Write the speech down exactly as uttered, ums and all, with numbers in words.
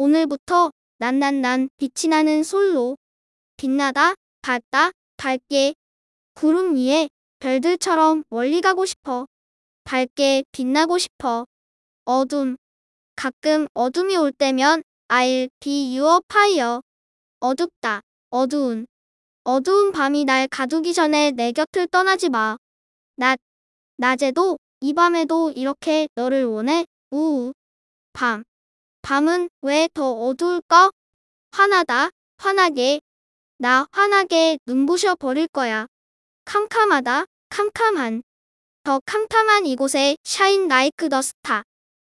오늘부터 난 난 난 빛이 나는 솔로. 빛나다, 밝다, 밝게. 구름 위에 별들처럼 멀리 가고 싶어. 밝게 빛나고 싶어. 어둠. 가끔 어둠이 올 때면 I'll be your fire. 어둡다, 어두운. 어두운 밤이 날 가두기 전에 내 곁을 떠나지 마. 낮. 낮에도 이 밤에도 이렇게 너를 원해. 우우. 밤. 밤은 왜 더 어두울까? 화나다, 화나게. 나 화나게 눈부셔 버릴 거야. 캄캄하다, 캄캄한. 더 캄캄한 이곳에 shine like the star.